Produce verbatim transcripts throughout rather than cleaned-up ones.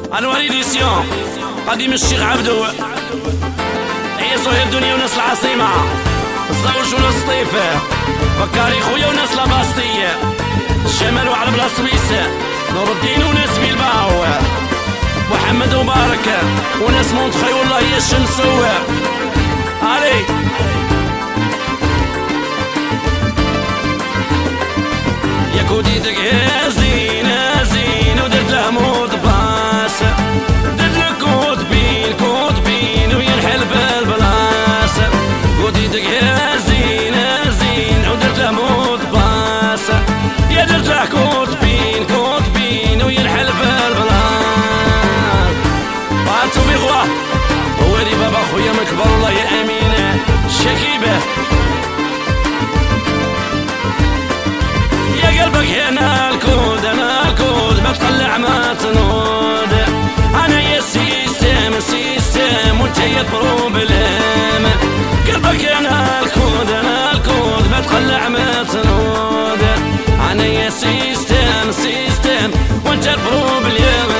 انوار ايديسيون قديم الشيخ عبدو هي صهيب الدنيا وناس العاصمة الزوج وناس طيفة بكاري خويا وناس لاباستية الشمال وعلى بلا سويسة نور الدين وناس بيلباو محمد وبارك وناس مونتخي والله هي الشمس علي يا كوديتك يا زين يا زين ودرت له مود باس درت له كود بين كود بين وينحل بالبلاصة كوديتك يا زين يا زين ودرت له مود باس يا درت له كود بين كود بين وينحل بالبلاصة باتو بيغوا هو دي بابا خويا مكبر الله يا امينه شكيبه قلبك هنا الكود انا الكود ما تقلع ما تنود انا يا سيستم سيستم وانت يا بروبلم قلبك هنا الكود انا الكود ما تقلع ما تنود انا يا سيستم سيستم وانت بروبلم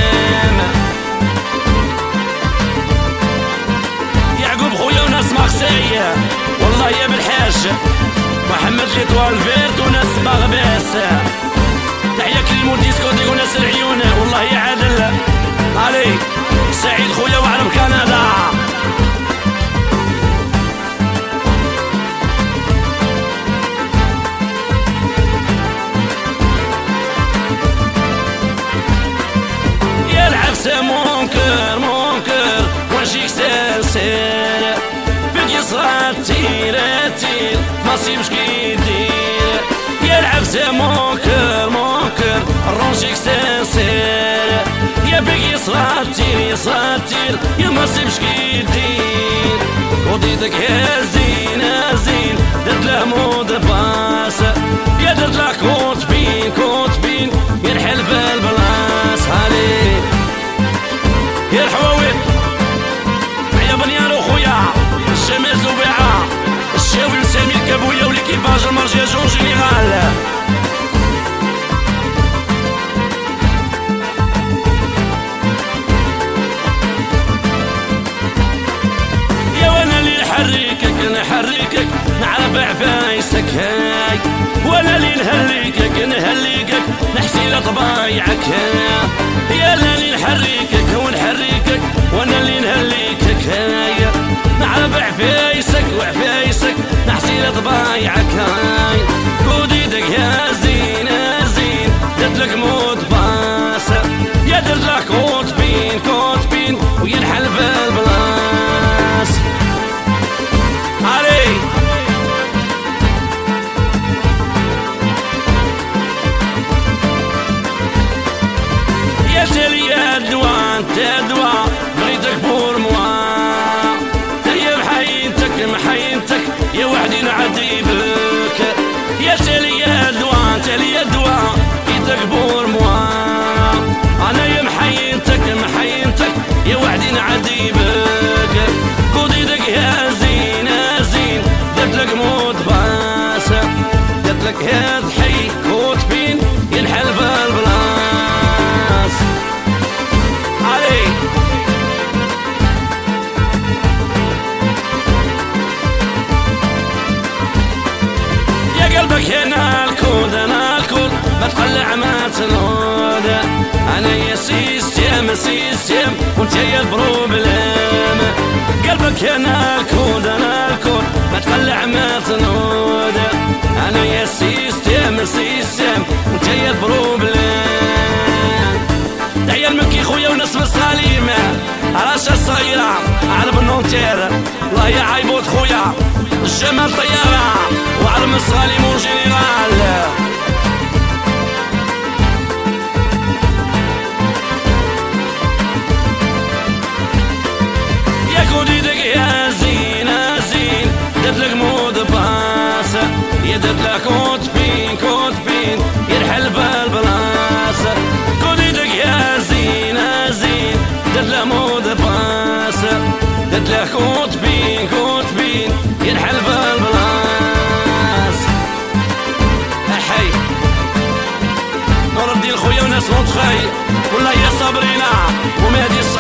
يعقوب خويا وناس مغسيه والله يا بالحاج محمد ليطوال فيرت وناس باغباس تحية كريمو ديسكوتيك وناس العيون والله يا عادل علي سعيد خويا وعلم كندا يا العفسة منكر منكر وجهك سلسل فيك يصرى تير تير نصيبش كيدير يا العبسة منكر منكر الرونجيك سنسير يا بيك يصراتير يصراتير يا نصيبش كيدير وديتك يا زين يا زين درت له مود باس يا درت له كوت بين كوت بين ينحل بالبلاص هالي يا الحواوي يا بنيان خويا الشمال زبيعة الشاوي وسامي الكابوية وليكيباج المرجية جون جينيرال يا وانا اللي نحركك نحركك نعرف عفايسك هاي وانا اللي نهلكك نهلكك نحسي لطبايعك يا انا اللي نحركك ونحركك وانا اللي نهلكك هاي نعرف عفايسك وعفايسك نحسي لطبايعك هاي كوديدك يا زين يا زين درت لك مود باس يا درت لك كوت بين كوت بين وينحل بالبلاص علي يا تالي يا دوان تدوى بغيتك بور موا محينتك يا وحدي نعدي بك يا تالي يا دوان تالي يا دوان ايدك بور موا انا يا محينتك محينتك يا وحدي نعدي بك خود ايدك يا زين يا زين درت لك مود باس درت لك هاد حي كوت بين ينحل بالبلاص علي قلبك هنا الكود انا الكود ما تقلع ما تنود انا يا سيستم سيستم وانت يا البروبلم قلبك هنا الكود انا الكود ما تقلع ما تنود انا يا سيستم سيستم وانت يا البروبلم تحية المكي خويا وناس بالصليمة راشا الصغيرة على بنونتير الله يا عيبوت خويا الجمال طيارة وعلم الصغالي مون جينيرال يا كوديدك يا زين يا زين درت لك مود باس يا درت لك كوت بين كوت بين يرحل بالبلاص كوديدك يا زين يا زين درت له مود باس درت له كوت بين كوت بين ينحل بالبلاص حي نور الدين خويا وناس متخي والله يا صابرينا ومهدي